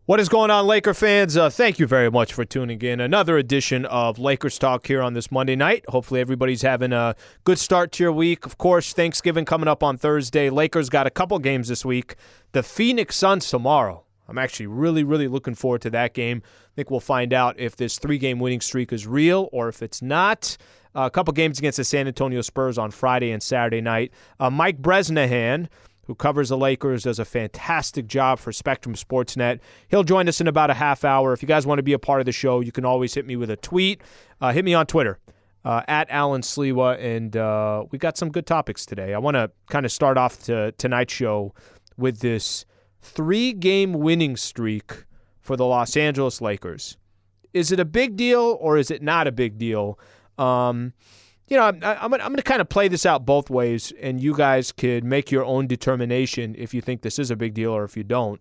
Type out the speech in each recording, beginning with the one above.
What is going on, Laker fans? Thank you very much for tuning in. Another edition of Lakers Talk here on this Monday night. Hopefully everybody's having a good start to your week. Of course, Thanksgiving coming up on Thursday. Lakers got a couple games this week. The Phoenix Suns tomorrow. I'm actually really looking forward to that game. I think we'll find out if this 3-game winning streak is real or if it's not. A couple games against the San Antonio Spurs on Friday and Saturday night. Mike Bresnahan, who covers the Lakers, does a fantastic job for Spectrum Sportsnet. He'll join us in about a half hour. If you guys want to be a part of the show, you can always hit me with a tweet. Hit me on Twitter, at Alan Sliwa, and we got some good topics today. I want to kind of start off tonight's show with this 3-game winning streak for the Los Angeles Lakers. Is it a big deal or is it not a big deal? I'm going to kind of play this out both ways, and you guys could make your own determination if you think this is a big deal or if you don't.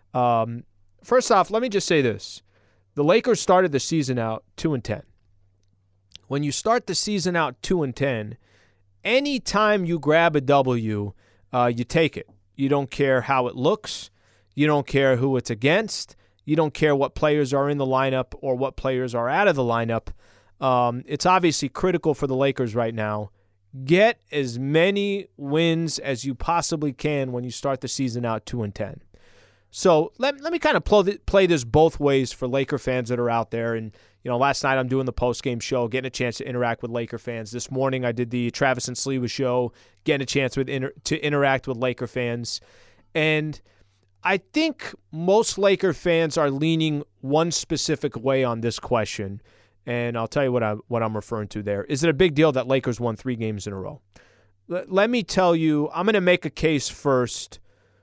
First off, let me just say this. The Lakers started the season out 2-10. When you start the season out 2-10, anytime you grab a W, you take it. You don't care how it looks. You don't care who it's against. You don't care what players are in the lineup or what players are out of the lineup. It's obviously critical for the Lakers right now. Get as many wins as you possibly can when you start the season out 2-10. So let me kind of play this both ways for Laker fans that are out there. And last night I'm doing the post-game show, getting a chance to interact with Laker fans. This morning I did the Travis and Sliwa show, getting a chance to interact with Laker fans. And I think most Laker fans are leaning one specific way on this question. And I'll tell you what I'm referring to there. Is it a big deal that Lakers won 3 games in a row? Let me tell you, I'm going to make a case first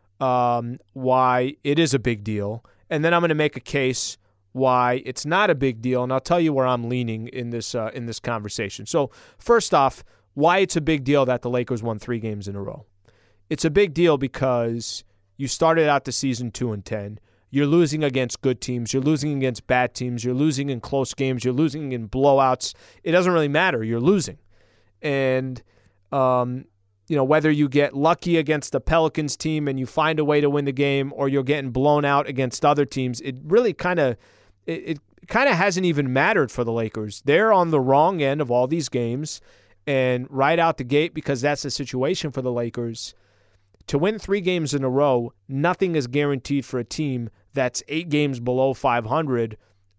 why it is a big deal, and then I'm going to make a case why it's not a big deal, and I'll tell you where I'm leaning in this conversation. So first off, why it's a big deal that the Lakers won 3 games in a row. It's a big deal because you started out the season 2-10. You're losing against good teams. You're losing against bad teams. You're losing in close games. You're losing in blowouts. It doesn't really matter. You're losing. And, whether you get lucky against the Pelicans team and you find a way to win the game or you're getting blown out against other teams, it really kind of hasn't even mattered for the Lakers. They're on the wrong end of all these games. And right out the gate, because that's the situation for the Lakers, to win 3 games in a row, nothing is guaranteed for a team that's 8 games below 500,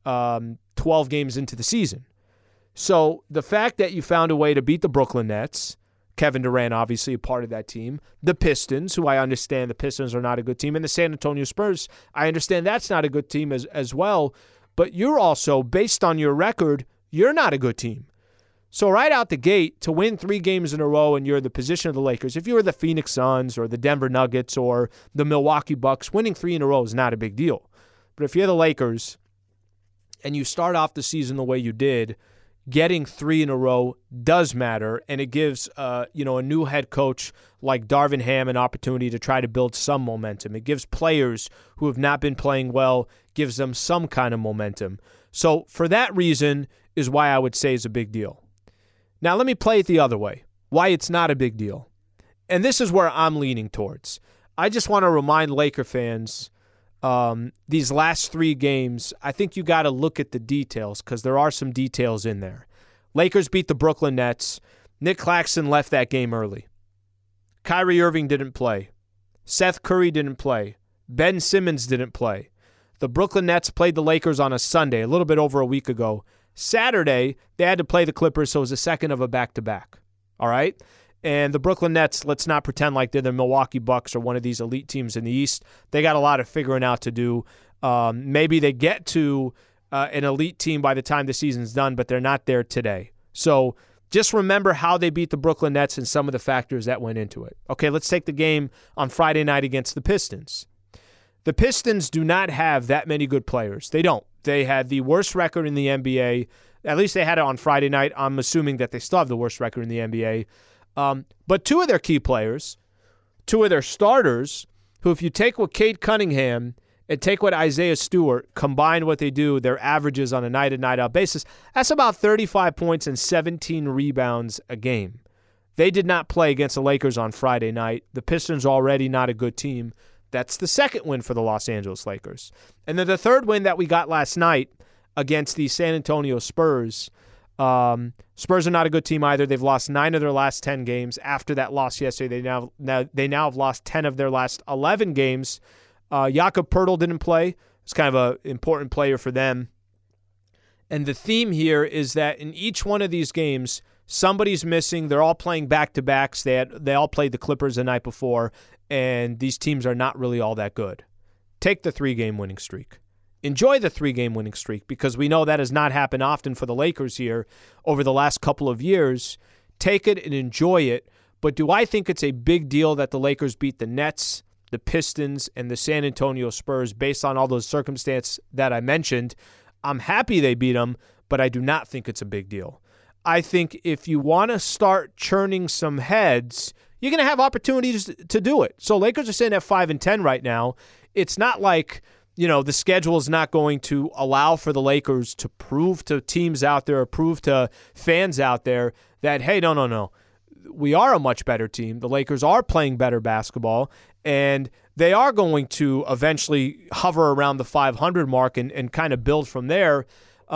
12 games into the season. So the fact that you found a way to beat the Brooklyn Nets, Kevin Durant obviously a part of that team, the Pistons, who I understand the Pistons are not a good team, and the San Antonio Spurs, I understand that's not a good team as well, but you're also, based on your record, you're not a good team. So right out the gate, to win 3 games in a row and you're in the position of the Lakers, if you were the Phoenix Suns or the Denver Nuggets or the Milwaukee Bucks, winning 3 in a row is not a big deal. But if you're the Lakers and you start off the season the way you did, getting 3 in a row does matter, and it gives a new head coach like Darvin Ham an opportunity to try to build some momentum. It gives players who have not been playing well, gives them some kind of momentum. So for that reason is why I would say it's a big deal. Now, let me play it the other way, why it's not a big deal. And this is where I'm leaning towards. I just want to remind Laker fans, these last 3 games, I think you got to look at the details because there are some details in there. Lakers beat the Brooklyn Nets. Nick Claxton left that game early. Kyrie Irving didn't play. Seth Curry didn't play. Ben Simmons didn't play. The Brooklyn Nets played the Lakers on a Sunday, a little bit over a week ago. Saturday, they had to play the Clippers, so it was a second of a back-to-back. All right? And the Brooklyn Nets, let's not pretend like they're the Milwaukee Bucks or one of these elite teams in the East. They got a lot of figuring out to do. Maybe they get to an elite team by the time the season's done, but they're not there today. So just remember how they beat the Brooklyn Nets and some of the factors that went into it. Okay, let's take the game on Friday night against the Pistons. The Pistons do not have that many good players. They don't. They had the worst record in the NBA. At least they had it on Friday night. I'm assuming that they still have the worst record in the NBA. But 2 of their key players, 2 of their starters, who if you take what Cade Cunningham and take what Isaiah Stewart, combine what they do, their averages on a night-in, night-out basis, that's about 35 points and 17 rebounds a game. They did not play against the Lakers on Friday night. The Pistons are already not a good team. That's the second win for the Los Angeles Lakers. And then the third win that we got last night against the San Antonio Spurs. Spurs are not a good team either. They've lost 9 of their last 10 games. After that loss yesterday, they now have lost 10 of their last 11 games. Jakob Poeltl didn't play. It's kind of an important player for them. And the theme here is that in each one of these games, somebody's missing. They're all playing back-to-backs. They all played the Clippers the night before, and these teams are not really all that good. Take the 3-game winning streak. Enjoy the 3-game winning streak, because we know that has not happened often for the Lakers here over the last couple of years. Take it and enjoy it. But do I think it's a big deal that the Lakers beat the Nets, the Pistons, and the San Antonio Spurs based on all those circumstances that I mentioned? I'm happy they beat them, but I do not think it's a big deal. I think if you want to start churning some heads, you're going to have opportunities to do it. So Lakers are sitting at 5-10 right now. It's not like, the schedule is not going to allow for the Lakers to prove to teams out there or prove to fans out there that, hey, no. We are a much better team. The Lakers are playing better basketball, and they are going to eventually hover around the 500 mark and kind of build from there.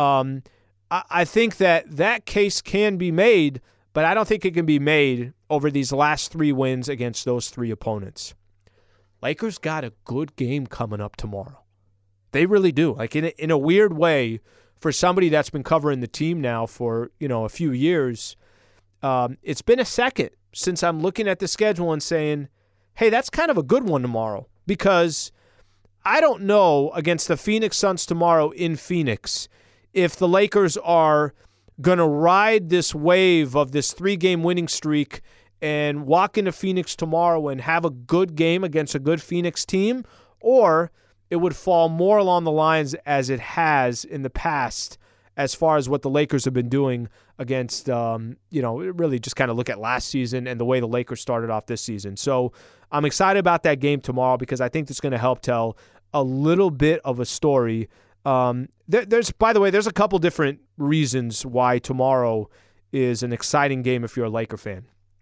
I think that case can be made, but I don't think it can be made over these last 3 wins against those 3 opponents. Lakers got a good game coming up tomorrow. They really do. Like in a weird way, for somebody that's been covering the team now for a few years, it's been a second since I'm looking at the schedule and saying, hey, that's kind of a good one tomorrow, because I don't know against the Phoenix Suns tomorrow in Phoenix if the Lakers are going to ride this wave of this 3-game winning streak and walk into Phoenix tomorrow and have a good game against a good Phoenix team, or it would fall more along the lines as it has in the past as far as what the Lakers have been doing against, really just kind of look at last season and the way the Lakers started off this season. So I'm excited about that game tomorrow, because I think it's going to help tell a little bit of a story. There's a couple different reasons why tomorrow is an exciting game if you're a Laker fan.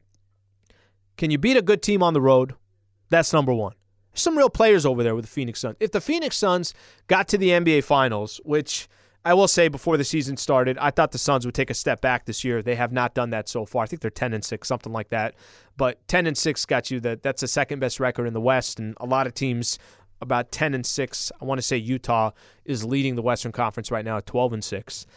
Can you beat a good team on the road? That's number one. There's some real players over there with the Phoenix Suns. If the Phoenix Suns got to the NBA Finals, which I will say before the season started, I thought the Suns would take a step back this year. They have not done that so far. I think they're 10-6, something like that. But 10-6 got you that's the second best record in the West, and a lot of teams about 10-6. I want to say Utah is leading the Western Conference right now at 12-6.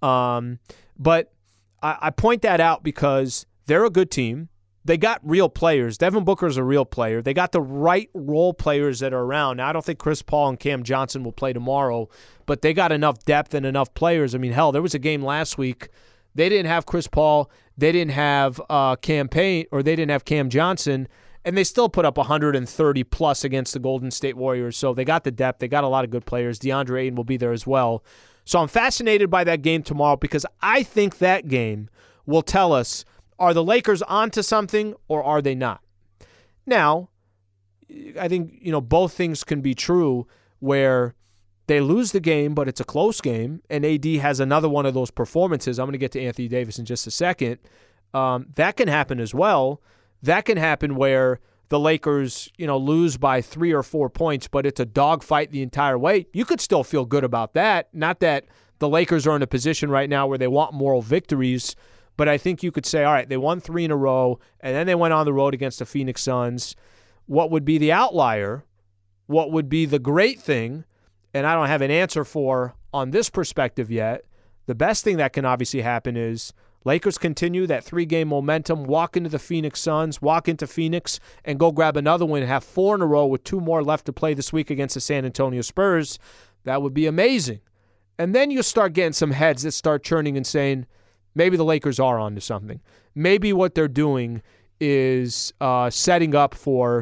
But I point that out because they're a good team. They got real players. Devin Booker's a real player. They got the right role players that are around. Now, I don't think Chris Paul and Cam Johnson will play tomorrow, but they got enough depth and enough players. I mean, hell, there was a game last week. They didn't have Chris Paul. They didn't have they didn't have Cam Johnson, and they still put up 130-plus against the Golden State Warriors. So they got the depth. They got a lot of good players. DeAndre Ayton will be there as well. So I'm fascinated by that game tomorrow, because I think that game will tell us, are the Lakers onto something or are they not? Now, I think both things can be true, where they lose the game, but it's a close game, and AD has another one of those performances. I'm going to get to Anthony Davis in just a second. That can happen as well. That can happen where the Lakers, lose by 3 or 4 points, but it's a dogfight the entire way. You could still feel good about that. Not that the Lakers are in a position right now where they want moral victories, but I think you could say, all right, they won 3 in a row, and then they went on the road against the Phoenix Suns. What would be the outlier? What would be the great thing? And I don't have an answer for on this perspective yet. The best thing that can obviously happen is Lakers continue that 3-game momentum, walk into the Phoenix Suns, walk into Phoenix, and go grab another win, have 4 in a row with 2 more left to play this week against the San Antonio Spurs. That would be amazing. And then you start getting some heads that start churning and saying, maybe the Lakers are onto something. Maybe what they're doing is setting up for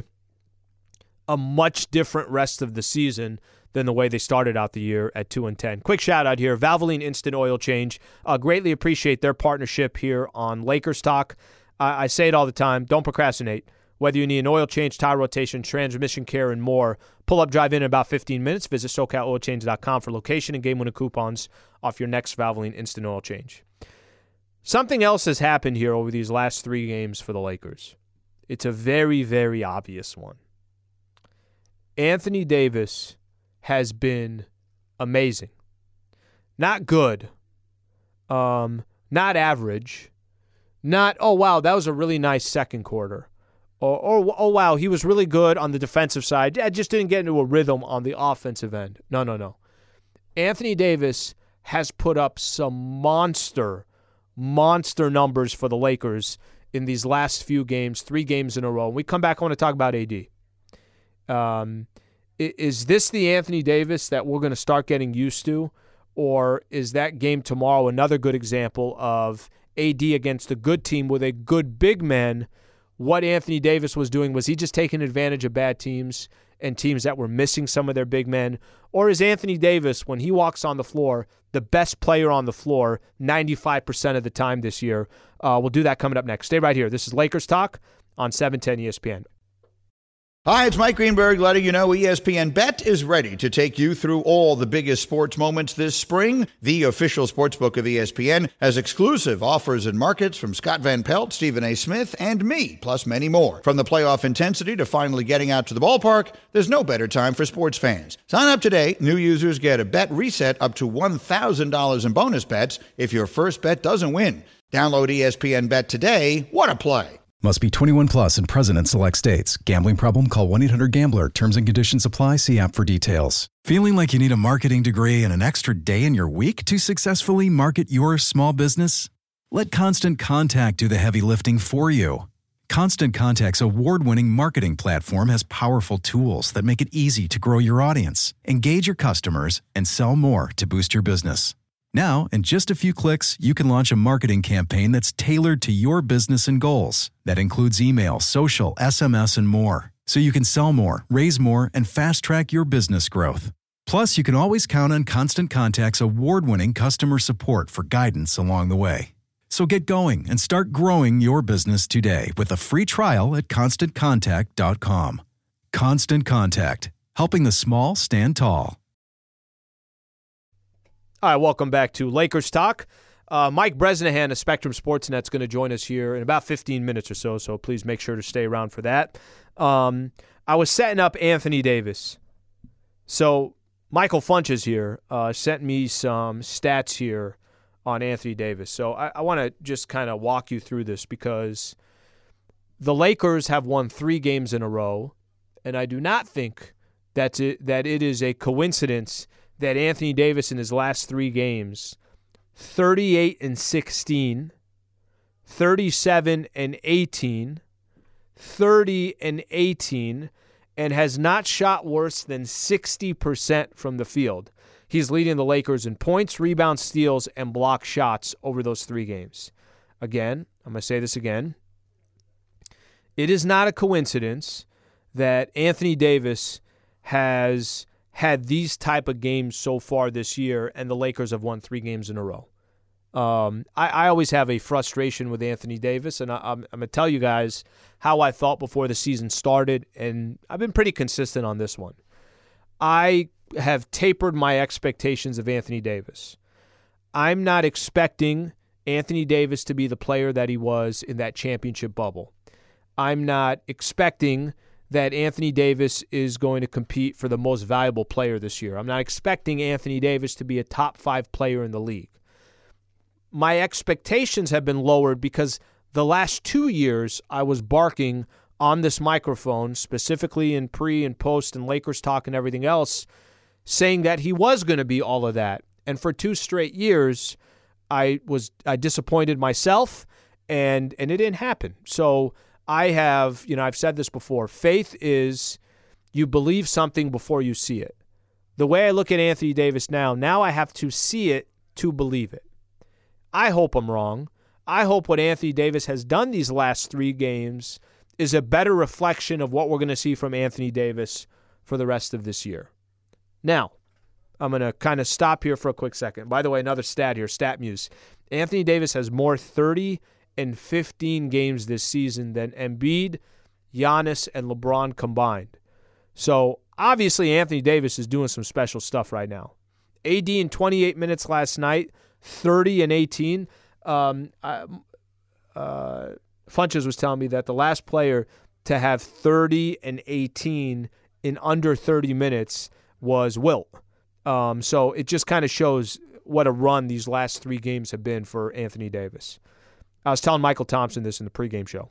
a much different rest of the season than the way they started out the year at 2-10. Quick shout out here, Valvoline Instant Oil Change. Greatly appreciate their partnership here on Lakers Talk. I say it all the time, don't procrastinate. Whether you need an oil change, tire rotation, transmission care, and more, pull up, drive in about 15 minutes. Visit SoCalOilChange.com for location and game winning coupons off your next Valvoline Instant Oil Change. Something else has happened here over these last 3 games for the Lakers. It's a very, very obvious one. Anthony Davis has been amazing. Not good. Not average. Not, oh, wow, that was a really nice second quarter. Or oh, wow, he was really good on the defensive side. Yeah, just didn't get into a rhythm on the offensive end. No. Anthony Davis has put up some monster numbers for the Lakers in these last few games, 3 games in a row. When we come back, I want to talk about AD. Is this the Anthony Davis that we're going to start getting used to? Or is that game tomorrow another good example of AD against a good team with a good big man? What Anthony Davis was doing, was he just taking advantage of bad teams and teams that were missing some of their big men? Or is Anthony Davis, when he walks on the floor, the best player on the floor 95% of the time this year? We'll do that coming up next. Stay right here. This is Lakers Talk on 710 ESPN. Hi, it's Mike Greenberg letting you know ESPN Bet is ready to take you through all the biggest sports moments this spring. The official sportsbook of ESPN has exclusive offers and markets from Scott Van Pelt, Stephen A. Smith, and me, plus many more. From the playoff intensity to finally getting out to the ballpark, there's no better time for sports fans. Sign up today. New users get a bet reset up to $1,000 in bonus bets if your first bet doesn't win. Download ESPN Bet today. What a play. Must be 21 plus and present in select states. Gambling problem? Call 1-800-GAMBLER. Terms and conditions apply. See app for details. Feeling like you need a marketing degree and an extra day in your week to successfully market your small business? Let Constant Contact do the heavy lifting for you. Constant Contact's award-winning marketing platform has powerful tools that make it easy to grow your audience, engage your customers, and sell more to boost your business. Now, in just a few clicks, you can launch a marketing campaign that's tailored to your business and goals. That includes email, social, SMS, and more. So you can sell more, raise more, and fast-track your business growth. Plus, you can always count on Constant Contact's award-winning customer support for guidance along the way. So get going and start growing your business today with a free trial at ConstantContact.com. Constant Contact, helping the small stand tall. All right, welcome back to Lakers Talk. Mike Bresnahan of Spectrum Sportsnet is going to join us here in about 15 minutes or so please make sure to stay around for that. I was setting up Anthony Davis. So Michael Funches here sent me some stats here on Anthony Davis. So I want to just kind of walk you through this because the Lakers have won 3 games in a row, and I do not think that it is a coincidence that Anthony Davis in his last 3 games, 38-16, 37-18, 30-18, and has not shot worse than 60% from the field. He's leading the Lakers in points, rebounds, steals, and block shots over those 3 games. Again, I'm going to say this again. It is not a coincidence that Anthony Davis has had these type of games so far this year, and the Lakers have won 3 games in a row. I always have a frustration with Anthony Davis, and I'm going to tell you guys how I thought before the season started, and I've been pretty consistent on this one. I have tapered my expectations of Anthony Davis. I'm not expecting Anthony Davis to be the player that he was in that championship bubble. I'm not expecting that Anthony Davis is going to compete for the most valuable player this year. I'm not expecting Anthony Davis to be a top 5 player in the league. My expectations have been lowered because the last 2 years I was barking on this microphone, specifically in pre and post and Lakers Talk and everything else, saying that he was going to be all of that. And for 2 straight years, I disappointed myself, and it didn't happen. So I've said this before, faith is you believe something before you see it. The way I look at Anthony Davis now I have to see it to believe it. I hope I'm wrong. I hope what Anthony Davis has done these last 3 games is a better reflection of what we're going to see from Anthony Davis for the rest of this year. Now, I'm going to kind of stop here for a quick second. By the way, another stat here, StatMuse. Anthony Davis has more 30 and 15 games this season than Embiid, Giannis, and LeBron combined. So, obviously, Anthony Davis is doing some special stuff right now. AD in 28 minutes last night, 30-18. Funches was telling me that the last player to have 30-18 in under 30 minutes was Wilt. So it just kind of shows what a run these last 3 games have been for Anthony Davis. I was telling Michael Thompson this in the pregame show.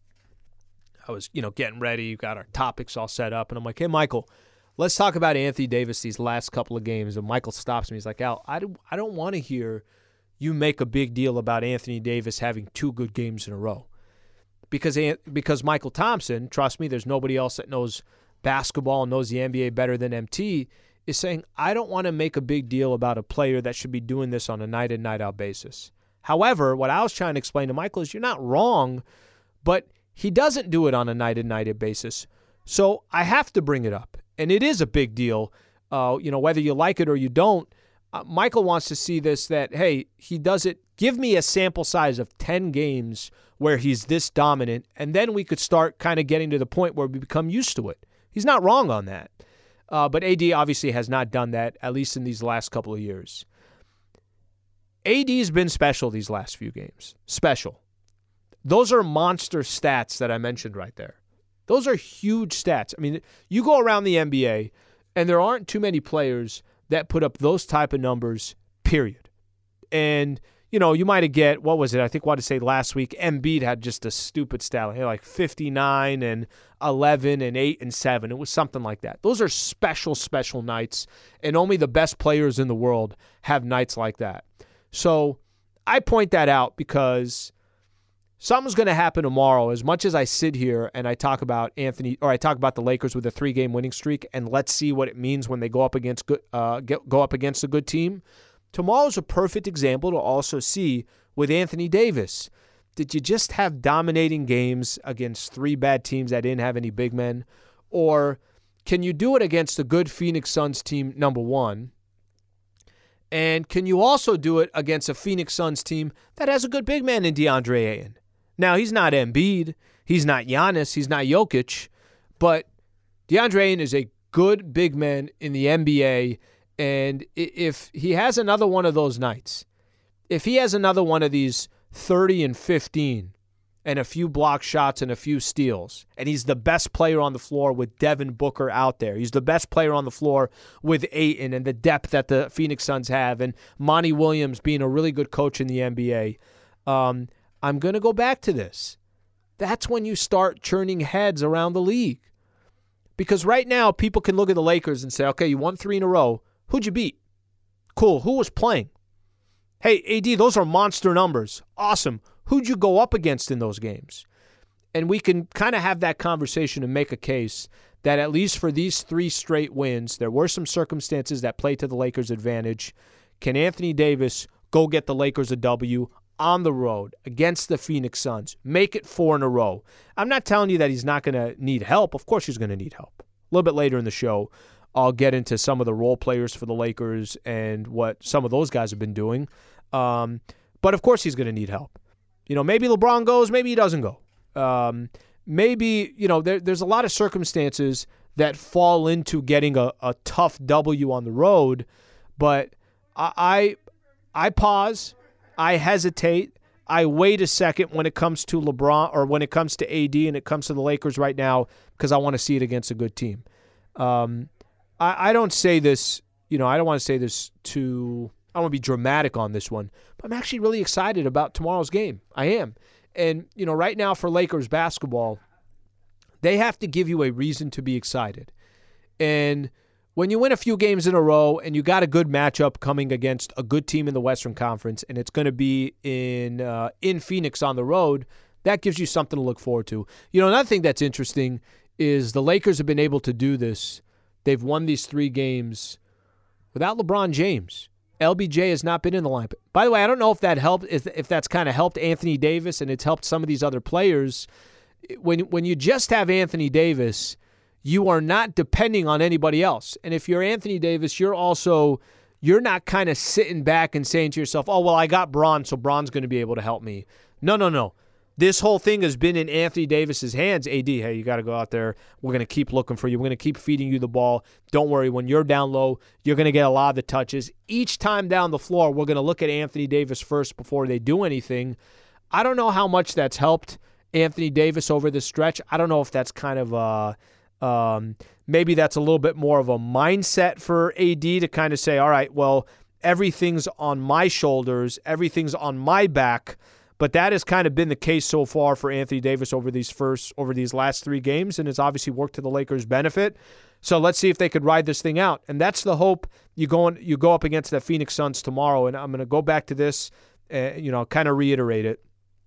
I was, getting ready, got our topics all set up, and I'm like, hey, Michael, let's talk about Anthony Davis these last couple of games. And Michael stops me. He's like, Al, I don't want to hear you make a big deal about Anthony Davis having 2 good games in a row. Because Michael Thompson, trust me, there's nobody else that knows basketball and knows the NBA better than MT, is saying, I don't want to make a big deal about a player that should be doing this on a night-in, night-out basis. However, what I was trying to explain to Michael is you're not wrong, but he doesn't do it on a night-in, night-out basis. So I have to bring it up. And it is a big deal, whether you like it or you don't. Michael wants to see this that, hey, he does it. Give me a sample size of 10 games where he's this dominant, and then we could start kind of getting to the point where we become used to it. He's not wrong on that. But AD obviously has not done that, at least in these last couple of years. AD's been special these last few games. Special. Those are monster stats that I mentioned right there. Those are huge stats. I mean, you go around the NBA, and there aren't too many players that put up those type of numbers, period. And, you might have get, what was it? I think what to say last week, Embiid had just a stupid stat, like 59 and 11 and 8 and 7. It was something like that. Those are special, special nights, and only the best players in the world have nights like that. So I point that out because something's going to happen tomorrow. As much as I sit here and I talk about the Lakers with a 3-game winning streak, and let's see what it means when they go up against a good team. Tomorrow's a perfect example to also see with Anthony Davis. Did you just have dominating games against 3 bad teams that didn't have any big men? Or can you do it against a good Phoenix Suns team, number one? And can you also do it against a Phoenix Suns team that has a good big man in DeAndre Ayton? Now, he's not Embiid, he's not Giannis, he's not Jokic, but DeAndre Ayton is a good big man in the NBA, and if he has another one of those nights, if he has another one of these 30 and 15 and a few block shots and a few steals, and he's the best player on the floor with Devin Booker out there, he's the best player on the floor with Ayton and the depth that the Phoenix Suns have, and Monty Williams being a really good coach in the NBA, I'm going to go back to this. That's when you start churning heads around the league. Because right now, people can look at the Lakers and say, okay, you won 3 in a row. Who'd you beat? Cool. Who was playing? Hey, AD, those are monster numbers. Awesome. Who'd you go up against in those games? And we can kind of have that conversation and make a case that at least for these 3 straight wins, there were some circumstances that played to the Lakers' advantage. Can Anthony Davis go get the Lakers a W on the road against the Phoenix Suns? Make it 4 in a row. I'm not telling you that he's not going to need help. Of course he's going to need help. A little bit later in the show, I'll get into some of the role players for the Lakers and what some of those guys have been doing. But of course he's going to need help. Maybe LeBron goes, maybe he doesn't go. Maybe, there's a lot of circumstances that fall into getting a tough W on the road. But I pause. I hesitate. I wait a second when it comes to LeBron or when it comes to AD and it comes to the Lakers right now because I want to see it against a good team. I don't say this, I don't want to say this I don't want to be dramatic on this one, but I'm actually really excited about tomorrow's game. I am. And, right now for Lakers basketball, they have to give you a reason to be excited. And when you win a few games in a row and you got a good matchup coming against a good team in the Western Conference and it's going to be in Phoenix on the road, that gives you something to look forward to. Another thing that's interesting is the Lakers have been able to do this. They've won these 3 games without LeBron James. LBJ has not been in the lineup. By the way, I don't know if that helped, if that's kind of helped Anthony Davis and it's helped some of these other players. When you just have Anthony Davis, you are not depending on anybody else. And if you're Anthony Davis, you're not kind of sitting back and saying to yourself, oh, well, I got Bron, so Bron's going to be able to help me. No. This whole thing has been in Anthony Davis's hands. AD, hey, you got to go out there. We're going to keep looking for you. We're going to keep feeding you the ball. Don't worry. When you're down low, you're going to get a lot of the touches. Each time down the floor, we're going to look at Anthony Davis first before they do anything. I don't know how much that's helped Anthony Davis over this stretch. I don't know if that's kind of Maybe that's a little bit more of a mindset for AD to kind of say, all right, well, everything's on my shoulders, everything's on my back. But that has kind of been the case so far for Anthony Davis over these last 3 games, and it's obviously worked to the Lakers' benefit. So let's see if they could ride this thing out. And that's the hope. You go up against the Phoenix Suns tomorrow, and I'm going to go back to this, kind of reiterate it.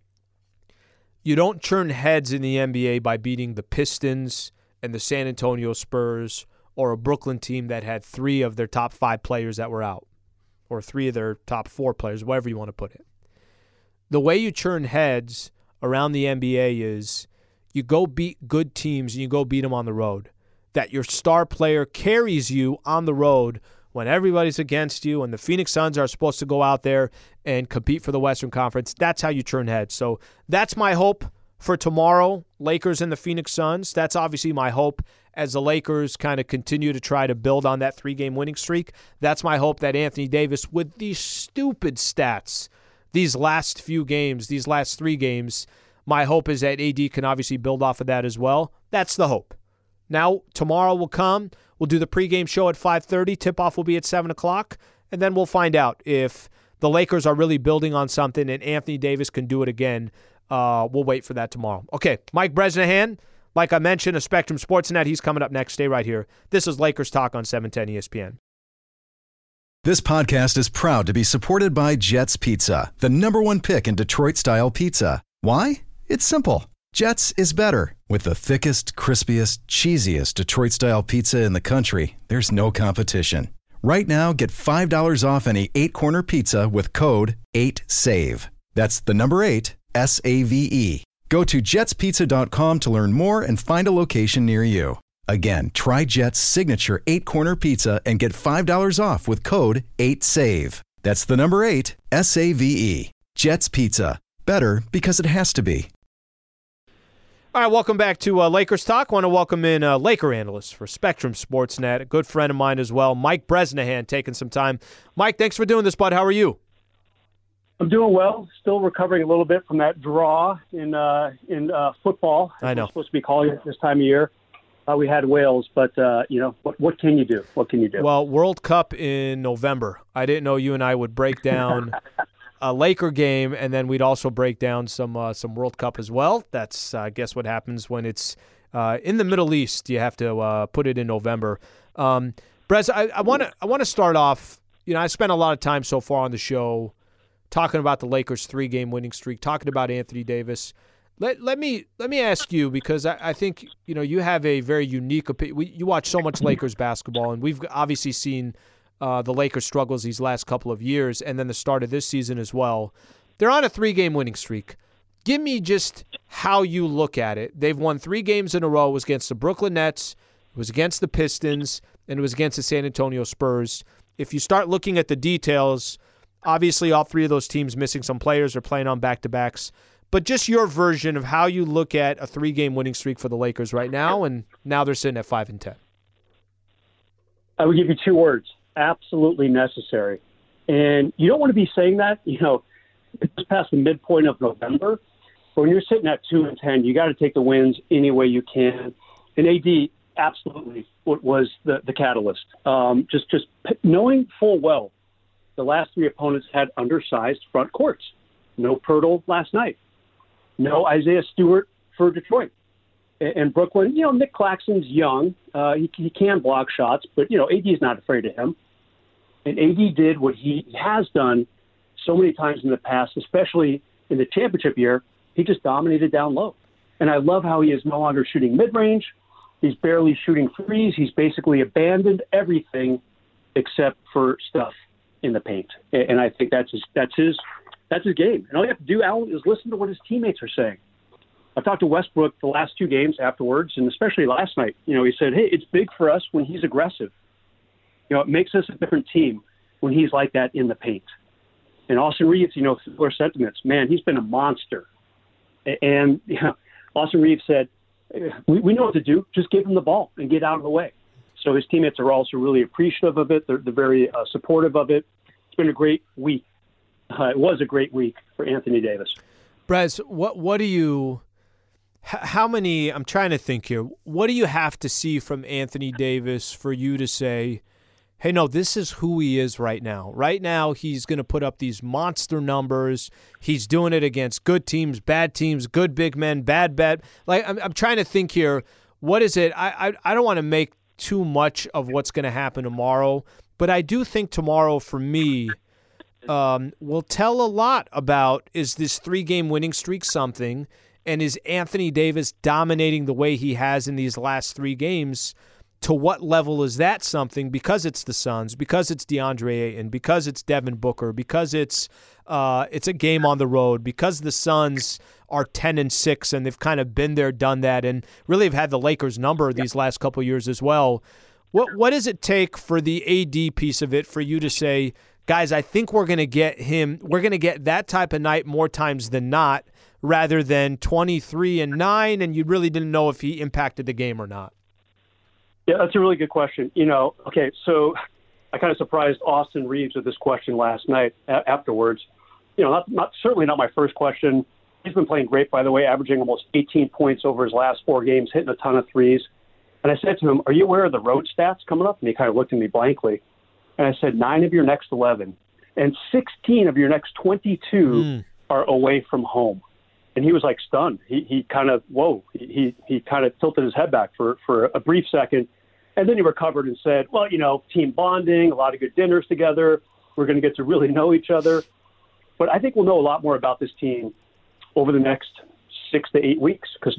You don't turn heads in the NBA by beating the Pistons and the San Antonio Spurs or a Brooklyn team that had 3 of their top 5 players that were out, or 3 of their top 4 players, whatever you want to put it. The way you turn heads around the NBA is you go beat good teams and you go beat them on the road. That your star player carries you on the road when everybody's against you and the Phoenix Suns are supposed to go out there and compete for the Western Conference. That's how you turn heads. So that's my hope for tomorrow, Lakers and the Phoenix Suns. That's obviously my hope as the Lakers kind of continue to try to build on that 3-game winning streak. That's my hope that Anthony Davis, with these stupid stats, these last few games, these last 3 games, my hope is that AD can obviously build off of that as well. That's the hope. Now, tomorrow will come. We'll do the pregame show at 5:30. Tip-off will be at 7 o'clock. And then we'll find out if the Lakers are really building on something and Anthony Davis can do it again. We'll wait for that tomorrow. Okay, Mike Bresnahan, like I mentioned, of Spectrum Sportsnet. He's coming up next. Stay right here. This is Lakers Talk on 710 ESPN. This podcast is proud to be supported by Jets Pizza, the #1 pick in Detroit-style pizza. Why? It's simple. Jets is better. With the thickest, crispiest, cheesiest Detroit-style pizza in the country, there's no competition. Right now, get $5 off any 8-corner pizza with code 8SAVE. That's the number 8, S-A-V-E. Go to jetspizza.com to learn more and find a location near you. Again, try Jet's signature 8-corner pizza and get $5 off with code 8SAVE. That's the number 8, S-A-V-E. Jet's Pizza. Better because it has to be. All right, welcome back to Lakers Talk. I want to welcome in Laker analyst for Spectrum Sportsnet, a good friend of mine as well, Mike Bresnahan, taking some time. Mike, thanks for doing this, bud. How are you? I'm doing well. Still recovering a little bit from that draw in football. I know. We're supposed to be calling it this time of year. We had Wales, but what can you do? What can you do? Well, World Cup in November. I didn't know you and I would break down a Laker game, and then we'd also break down some World Cup as well. That's I guess what happens when it's in the Middle East. You have to put it in November. Brez, I want to start off. I spent a lot of time so far on the show talking about the Lakers' 3-game winning streak, talking about Anthony Davis. Let me ask you, because I think you have a very unique opinion. You watch so much Lakers basketball, and we've obviously seen the Lakers' struggles these last couple of years, and then the start of this season as well. They're on a 3-game winning streak. Give me just how you look at it. They've won 3 games in a row. It was against the Brooklyn Nets, it was against the Pistons, and it was against the San Antonio Spurs. If you start looking at the details, obviously all 3 of those teams missing some players or playing on back-to-backs. But just your version of how you look at a 3-game winning streak for the Lakers right now, and now they're sitting at 5-10. I would give you 2 words: absolutely necessary. And you don't want to be saying that, it's past the midpoint of November. But when you're sitting at 2-10, you got to take the wins any way you can. And AD absolutely was the catalyst. Just knowing full well the last 3 opponents had undersized front courts. No Pirtle last night. No Isaiah Stewart for Detroit. And Brooklyn, Nick Claxton's young. He can block shots, but, AD's not afraid of him. And AD did what he has done so many times in the past, especially in the championship year. He just dominated down low. And I love how he is no longer shooting mid-range. He's barely shooting threes. He's basically abandoned everything except for stuff in the paint. And I think that's his game. And all you have to do, Alan, is listen to what his teammates are saying. I talked to Westbrook the last 2 games afterwards, and especially last night. He said, hey, it's big for us when he's aggressive. It makes us a different team when he's like that in the paint. And Austin Reeves, similar sentiments. Man, he's been a monster. And Austin Reeves said, we know what to do. Just give him the ball and get out of the way. So his teammates are also really appreciative of it. They're very supportive of it. It's been a great week. It was a great week for Anthony Davis. Brez, what do you How many, I'm trying to think here, what do you have to see from Anthony Davis for you to say, hey, no, this is who he is right now. Right now, he's going to put up these monster numbers. He's doing it against good teams, bad teams, good big men, bad. Like, I'm trying to think here, what is it? I don't want to make too much of what's going to happen tomorrow, but I do think tomorrow, for me, will tell a lot about, is this 3-game winning streak something, and is Anthony Davis dominating the way he has in these last 3 games? To what level is that something? Because it's the Suns, because it's DeAndre Ayton, because it's Devin Booker, because it's a game on the road, because the Suns are 10-6 and they've kind of been there, done that, and really have had the Lakers' number these last couple of years as well. What does it take for the AD piece of it for you to say, guys, I think we're going to get him. We're going to get that type of night more times than not, rather than 23-9, and you really didn't know if he impacted the game or not? Yeah, that's a really good question. Okay, so I kind of surprised Austin Reeves with this question last night afterwards. Certainly not my first question. He's been playing great, by the way, averaging almost 18 points over his last 4 games, hitting a ton of threes. And I said to him, are you aware of the road stats coming up? And he kind of looked at me blankly. And I said, 9 of your next 11 and 16 of your next 22 are away from home. And he was like stunned. He kind of, he kind of tilted his head back for a brief second. And then he recovered and said, well, team bonding, a lot of good dinners together. We're going to get to really know each other. But I think we'll know a lot more about this team over the next 6 to 8 weeks, because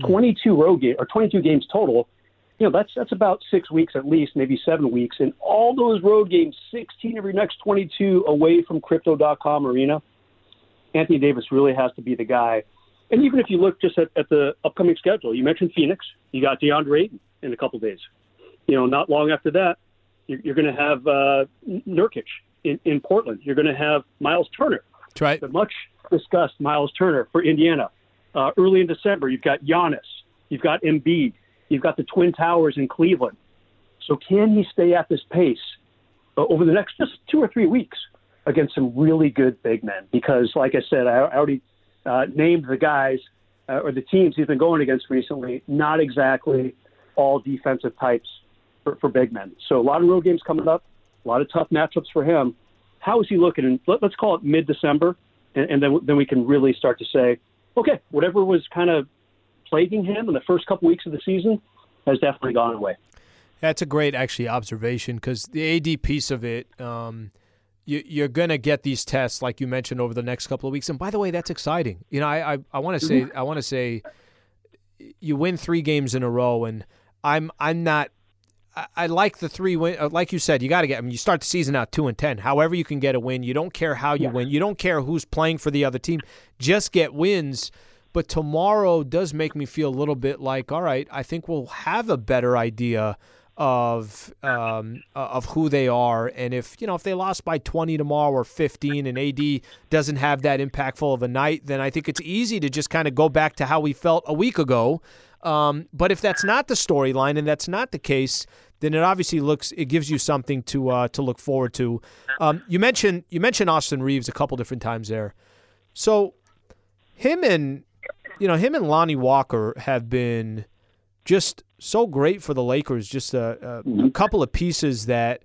22 games total, that's about 6 weeks at least, maybe 7 weeks. And all those road games, 16 of your next 22 away from Crypto.com Arena, Anthony Davis really has to be the guy. And even if you look just at the upcoming schedule, you mentioned Phoenix. You got DeAndre Ayton in a couple days. Not long after that, you're going to have Nurkic in Portland. You're going to have Miles Turner. That's right. The much-discussed Miles Turner for Indiana. Early in December, you've got Giannis. You've got Embiid. You've got the Twin Towers in Cleveland. So can he stay at this pace over the next just 2 or 3 weeks against some really good big men? Because, like I said, I already named the guys or the teams he's been going against recently, not exactly all defensive types for big men. So a lot of road games coming up, a lot of tough matchups for him. How is he looking? And let's call it mid-December, and then we can really start to say, okay, whatever was kind of plaguing him in the first couple weeks of the season has definitely gone away. That's a great, actually, observation, because the AD piece of it, you're going to get these tests, like you mentioned, over the next couple of weeks. And by the way, that's exciting. I want to say, you win 3 games in a row, and I'm not. I like the 3 win. Like you said, you got to get. You start the season out 2-10. However, you can get a win. You don't care how you win. You don't care who's playing for the other team. Just get wins. But tomorrow does make me feel a little bit like, all right, I think we'll have a better idea of who they are, and if they lost by 20 tomorrow or 15, and AD doesn't have that impactful of a night, then I think it's easy to just kind of go back to how we felt a week ago. But if that's not the storyline and that's not the case, then it obviously gives you something to look forward to. You mentioned Austin Reeves a couple different times there, so him and Lonnie Walker have been just so great for the Lakers. Just a couple of pieces that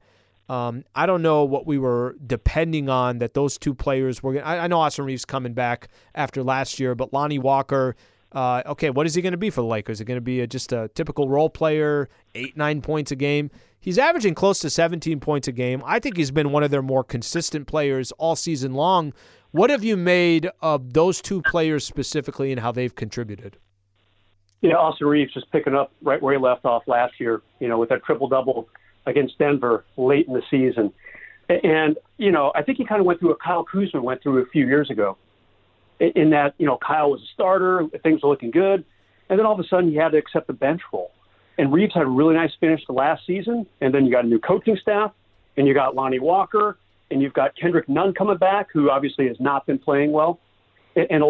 I don't know what we were depending on that those 2 players were. I know Austin Reeves coming back after last year, but Lonnie Walker, what is he going to be for the Lakers? Is it going to be just a typical role player, 8-9 points a game? He's averaging close to 17 points a game. I think he's been one of their more consistent players all season long. What have you made of those 2 players specifically and how they've contributed? Austin Reeves just picking up right where he left off last year, with that triple-double against Denver late in the season. And, I think he kind of went through what Kyle Kuzma went through a few years ago in that, Kyle was a starter, things were looking good, and then all of a sudden he had to accept the bench role. And Reeves had a really nice finish to last season, and then you got a new coaching staff, and you got Lonnie Walker, and you've got Kendrick Nunn coming back, who obviously has not been playing well, and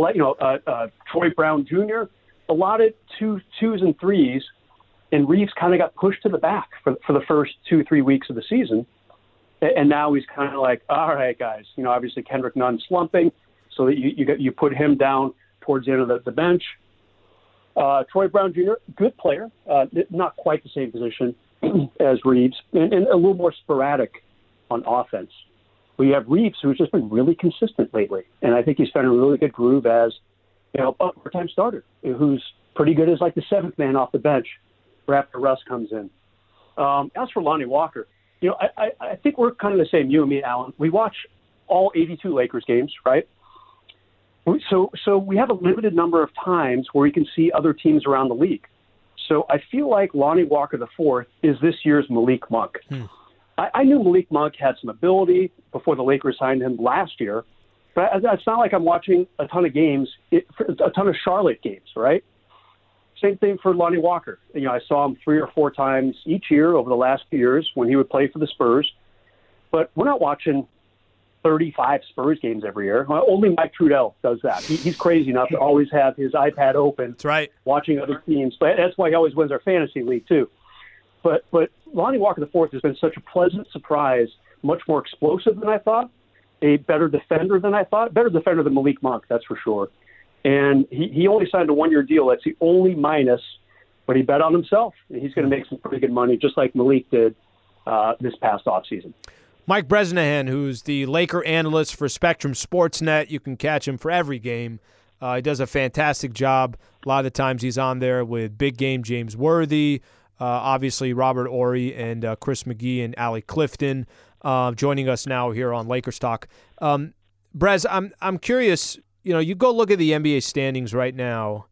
Troy Brown Jr., a lot of 2s and 3s, and Reeves kind of got pushed to the back for the first 2-3 weeks of the season. And now he's kind of like, all right, guys, obviously Kendrick Nunn slumping, so that you put him down towards the end of the bench. Troy Brown Jr., good player, not quite the same position as Reeves, and a little more sporadic on offense. We have Reeves, who's just been really consistent lately, and I think he's found a really good groove as a part-time starter who's pretty good as like the seventh man off the bench after Russ comes in. As for Lonnie Walker, I think we're kind of the same, you and me, Alan. We watch all 82 Lakers games, right? So we have a limited number of times where we can see other teams around the league. So I feel like Lonnie Walker IV is this year's Malik Monk. I knew Malik Monk had some ability before the Lakers signed him last year, but it's not like I'm watching a ton of games, a ton of Charlotte games, right? Same thing for Lonnie Walker. I saw him 3 or 4 times each year over the last few years when he would play for the Spurs, but we're not watching 35 Spurs games every year. Only Mike Trudell does that. He's crazy enough to always have his iPad open, that's right, watching other teams. But that's why he always wins our fantasy league too. But Lonnie Walker IV has been such a pleasant surprise, much more explosive than I thought, a better defender than I thought, better defender than Malik Monk, that's for sure. And he only signed a 1-year deal. That's the only minus, but he bet on himself. And he's going to make some pretty good money, just like Malik did this past offseason. Mike Bresnahan, who's the Laker analyst for Spectrum Sportsnet. You can catch him for every game. He does a fantastic job. A lot of the times he's on there with Big Game James Worthy, obviously Robert Horry and Chris McGee and Allie Clifton joining us now here on Lakers Talk. Brez, I'm curious, you go look at the NBA standings right now,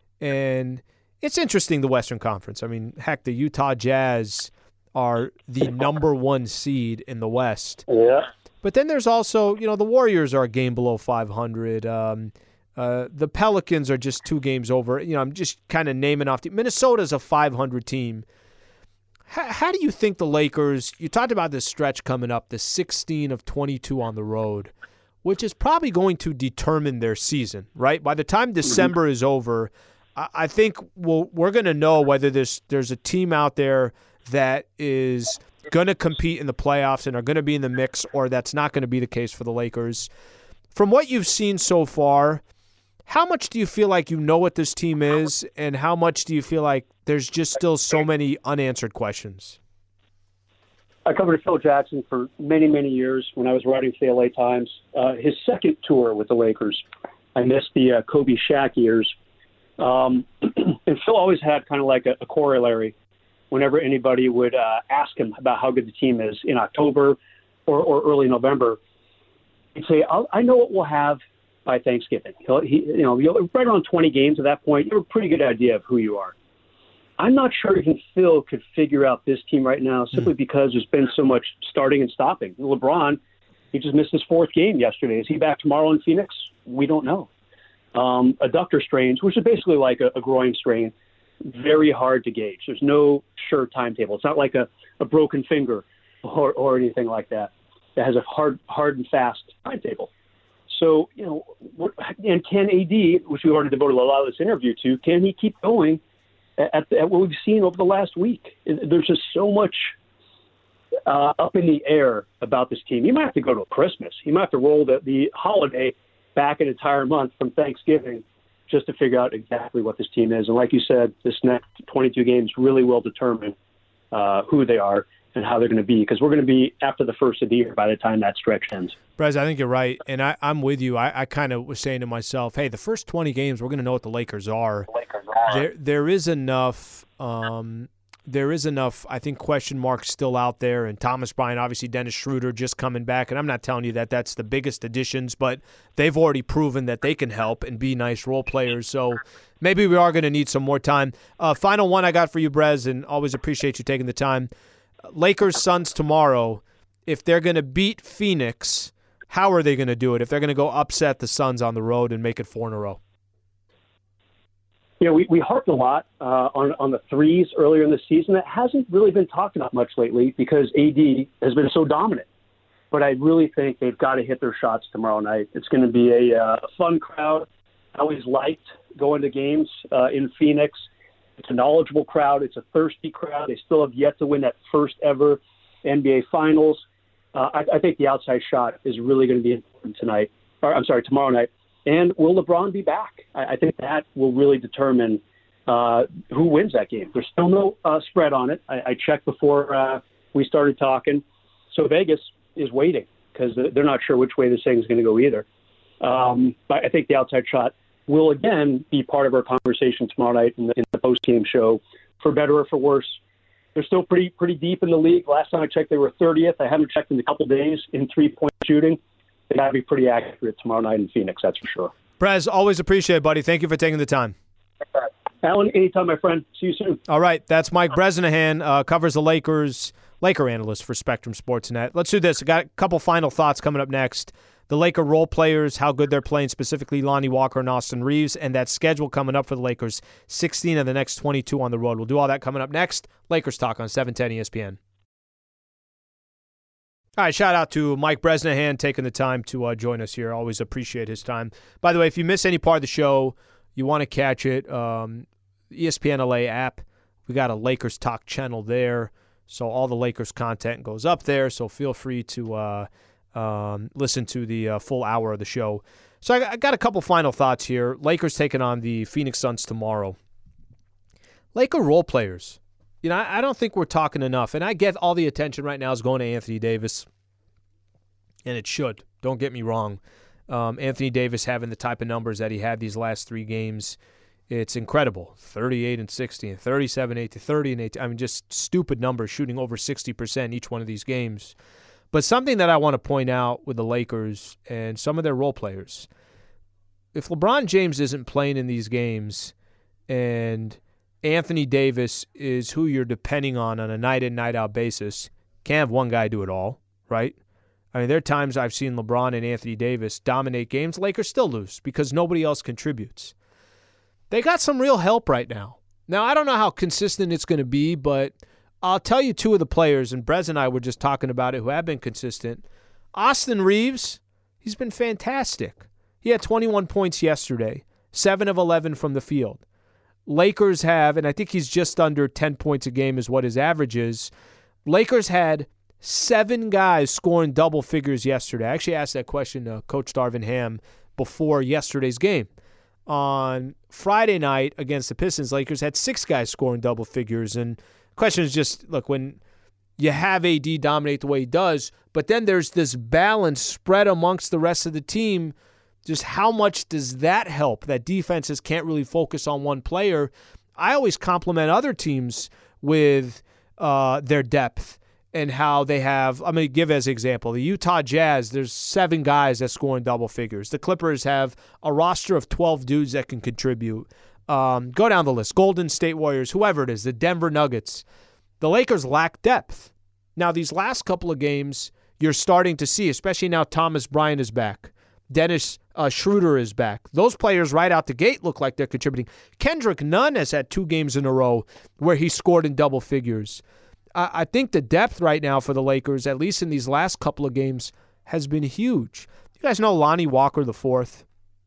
and it's interesting, the Western Conference. I mean, heck, the Utah Jazz are the number 1 seed in the West. Yeah. But then there's also, the Warriors are a game below 500. The Pelicans are just 2 games over. I'm just kind of naming off. Minnesota's a 500 team. How do you think the Lakers, you talked about this stretch coming up, the 16 of 22 on the road, which is probably going to determine their season, right? By the time December is over, I think we're going to know whether there's a team out there that is going to compete in the playoffs and are going to be in the mix, or that's not going to be the case for the Lakers. From what you've seen so far, how much do you feel like you know what this team is, and how much do you feel like there's just still so many unanswered questions? I covered Phil Jackson for many, many years when I was writing for the LA Times. His second tour with the Lakers, I missed the Kobe Shaq years. And Phil always had kind of like a corollary whenever anybody would ask him about how good the team is in October or early November. He'd say, I know what we'll have by Thanksgiving. Right around 20 games at that point, you have a pretty good idea of who you are. I'm not sure even Phil could figure out this team right now simply because there's been so much starting and stopping. LeBron, he just missed his 4th game yesterday. Is he back tomorrow in Phoenix? We don't know. Adductor strains, which is basically like a groin strain, very hard to gauge. There's no sure timetable. It's not like a broken finger or anything like that. That has a hard and fast timetable. So, and can AD, which we've already devoted a lot of this interview to, can he keep going at what we've seen over the last week? There's just so much up in the air about this team. He might have to go to Christmas. He might have to roll the holiday back an entire month from Thanksgiving just to figure out exactly what this team is. And like you said, this next 22 games really will determine who they are and how they're going to be, because we're going to be after the first of the year by the time that stretch ends. Brez, I think you're right, and I'm with you. I kind of was saying to myself, hey, the first 20 games, we're going to know what the Lakers are. There is enough, I think, question marks still out there, and Thomas Bryant, obviously Dennis Schroeder just coming back, and I'm not telling you that that's the biggest additions, but they've already proven that they can help and be nice role players, so maybe we are going to need some more time. Final one I got for you, Brez, and always appreciate you taking the time. Lakers-Suns tomorrow, if they're going to beat Phoenix, how are they going to do it? If they're going to go upset the Suns on the road and make it 4 in a row? We harped a lot on the threes earlier in the season. That hasn't really been talked about much lately because AD has been so dominant. But I really think they've got to hit their shots tomorrow night. It's going to be a fun crowd. I always liked going to games in Phoenix. It's a knowledgeable crowd. It's a thirsty crowd. They still have yet to win that first ever NBA Finals. I think the outside shot is really going to be important tomorrow night. And will LeBron be back? I think that will really determine who wins that game. There's still no spread on it. I checked before we started talking. So Vegas is waiting because they're not sure which way this thing is going to go either. But I think the outside shot will, again, be part of our conversation tomorrow night in the post-game show, for better or for worse. They're still pretty deep in the league. Last time I checked, they were 30th. I haven't checked in a couple days in three-point shooting. They got to be pretty accurate tomorrow night in Phoenix, that's for sure. Prez, always appreciate it, buddy. Thank you for taking the time. Alan, anytime, my friend. See you soon. All right, that's Mike Bresnahan, covers the Lakers, Laker analyst for Spectrum Sportsnet. Let's do this. I got a couple final thoughts coming up next. The Laker role players, how good they're playing, specifically Lonnie Walker and Austin Reeves, and that schedule coming up for the Lakers, 16 of the next 22 on the road. We'll do all that coming up next. Lakers Talk on 710 ESPN. All right, shout out to Mike Bresnahan taking the time to join us here. Always appreciate his time. By the way, if you miss any part of the show, you want to catch it, ESPN LA app, we got a Lakers Talk channel there, so all the Lakers content goes up there, so feel free to listen to the full hour of the show. So I got a couple final thoughts here. Lakers taking on the Phoenix Suns tomorrow. Laker role players. You know, I don't think we're talking enough, and I get all the attention right now is going to Anthony Davis, and it should. Don't get me wrong. Anthony Davis having the type of numbers that he had these last three games, it's incredible. 38-60 and 37-8-30 and 8. I mean, just stupid numbers, shooting over 60% each one of these games. But something that I want to point out with the Lakers and some of their role players, if LeBron James isn't playing in these games and Anthony Davis is who you're depending on a night-in, night-out basis, can't have one guy do it all, right? I mean, there are times I've seen LeBron and Anthony Davis dominate games. Lakers still lose because nobody else contributes. They got some real help right now. Now, I don't know how consistent it's going to be, but I'll tell you two of the players, and Brez and I were just talking about it, who have been consistent. Austin Reeves, he's been fantastic. He had 21 points yesterday, 7 of 11 from the field. Lakers have, and I think he's just under 10 points a game is what his average is. Lakers had 7 guys scoring double figures yesterday. I actually asked that question to Coach Darvin Ham before yesterday's game. On Friday night against the Pistons, Lakers had 6 guys scoring double figures. And the question is just, look, when you have AD dominate the way he does, but then there's this balance spread amongst the rest of the team, just how much does that help? That defenses can't really focus on one player. I always compliment other teams with their depth and how they have, I'm going to give as an example, the Utah Jazz, there's 7 guys that score in double figures. The Clippers have a roster of 12 dudes that can contribute. Go down the list. Golden State Warriors, whoever it is, the Denver Nuggets. The Lakers lack depth. Now, these last couple of games, you're starting to see, especially now Thomas Bryant is back. Dennis Schroeder is back. Those players right out the gate look like they're contributing. Kendrick Nunn has had 2 games in a row where he scored in double figures. I think the depth right now for the Lakers, at least in these last couple of games, has been huge. You guys know Lonnie Walker IV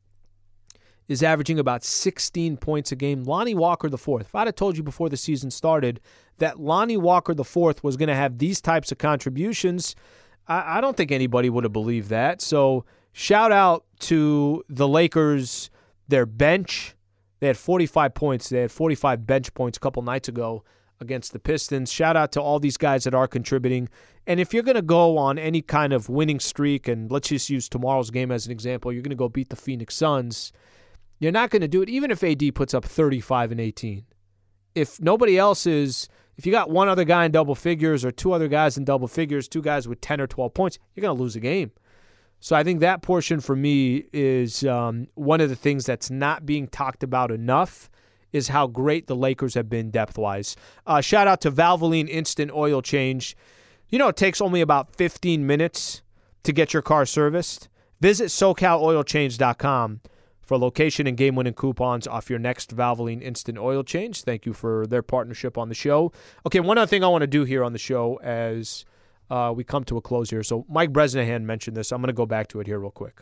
is averaging about 16 points a game. Lonnie Walker IV. If I'd have told you before the season started that Lonnie Walker IV was going to have these types of contributions, I don't think anybody would have believed that. So shout out to the Lakers, their bench. They had 45 points. They had 45 bench points a couple nights ago against the Pistons. Shout out to all these guys that are contributing. And if you're going to go on any kind of winning streak, and let's just use tomorrow's game as an example, you're going to go beat the Phoenix Suns, you're not going to do it even if AD puts up 35 and 18. If nobody else is, if you got one other guy in double figures or 2 other guys in double figures, 2 guys with 10 or 12 points, you're going to lose a game. So I think that portion for me is one of the things that's not being talked about enough is how great the Lakers have been depth-wise. Shout out to Valvoline Instant Oil Change. You know, it takes only about 15 minutes to get your car serviced. Visit SoCalOilChange.com for location and game-winning coupons off your next Valvoline Instant Oil Change. Thank you for their partnership on the show. Okay, one other thing I want to do here on the show as we come to a close here. So Mike Bresnahan mentioned this. I'm going to go back to it here real quick.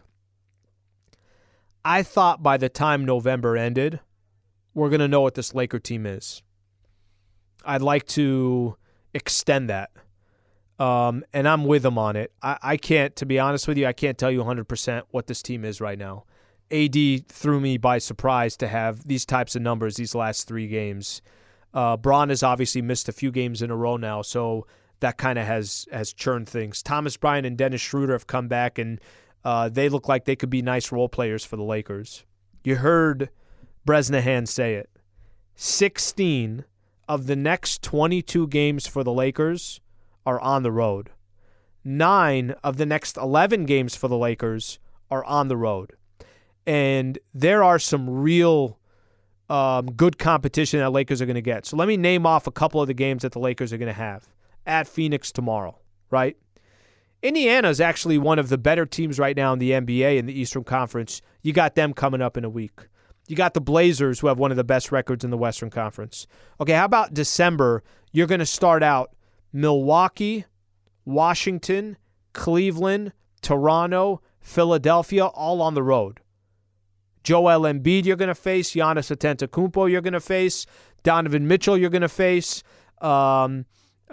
I thought by the time November ended, we're going to know what this Laker team is. I'd like to extend that. And I'm with him on it. I can't, to be honest with you, I can't tell you 100% what this team is right now. AD threw me by surprise to have these types of numbers these last 3 games. Braun has obviously missed a few games in a row now, so that kind of has churned things. Thomas Bryant and Dennis Schroeder have come back, and they look like they could be nice role players for the Lakers. You heard Bresnahan say it. 16 of the next 22 games for the Lakers are on the road. 9 of the next 11 games for the Lakers are on the road. And there are some real good competition that Lakers are going to get. So let me name off a couple of the games that the Lakers are going to have. At Phoenix tomorrow, right? Indiana is actually one of the better teams right now in the NBA in the Eastern Conference. You got them coming up in a week. You got the Blazers, who have one of the best records in the Western Conference. Okay, how about December? You're going to start out Milwaukee, Washington, Cleveland, Toronto, Philadelphia, all on the road. Joel Embiid you're going to face. Giannis Antetokounmpo you're going to face. Donovan Mitchell you're going to face. Who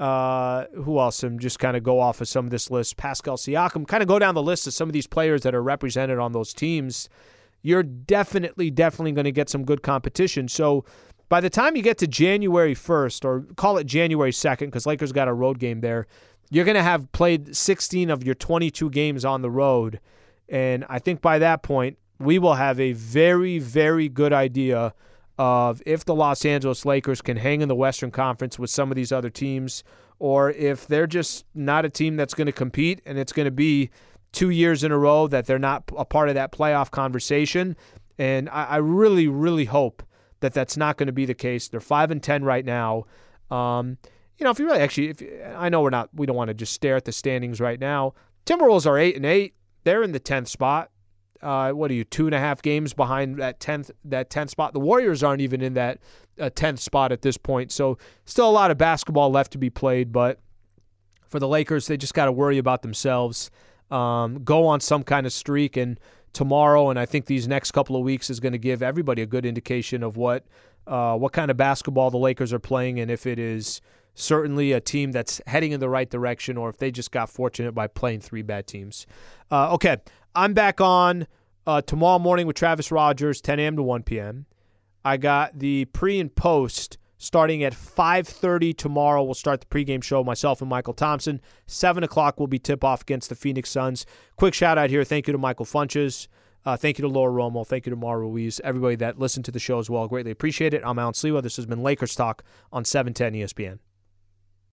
else? I'm just kind of go off of some of this list. Pascal Siakam. Kind of go down the list of some of these players that are represented on those teams. You're definitely going to get some good competition. So by the time you get to January 1st, or call it January 2nd, because Lakers got a road game there, you're going to have played 16 of your 22 games on the road. And I think by that point, we will have a very, very good idea of if the Los Angeles Lakers can hang in the Western Conference with some of these other teams, or if they're just not a team that's going to compete, and it's going to be 2 years in a row that they're not a part of that playoff conversation. And I really, really hope that that's not going to be the case. They're 5-10 right now. If you really I know we don't want to just stare at the standings right now. Timberwolves are 8-8. They're in the 10th spot. What are you, 2.5 games behind that 10th spot? The Warriors aren't even in that 10th spot at this point. So still a lot of basketball left to be played. But for the Lakers, they just got to worry about themselves. Go on some kind of streak, and tomorrow, and I think these next couple of weeks is going to give everybody a good indication of what kind of basketball the Lakers are playing, and if it is certainly a team that's heading in the right direction, or if they just got fortunate by playing 3 bad teams. Okay, I'm back on tomorrow morning with Travis Rogers, 10 a.m. to 1 p.m. I got the pre and post starting at 5:30 tomorrow. We'll start the pregame show, myself and Michael Thompson. 7 o'clock will be tip-off against the Phoenix Suns. Quick shout-out here. Thank you to Michael Funches. Thank you to Laura Romo. Thank you to Mara Ruiz. Everybody that listened to the show as well. Greatly appreciate it. I'm Alan Sliwa. This has been Lakers Talk on 710 ESPN.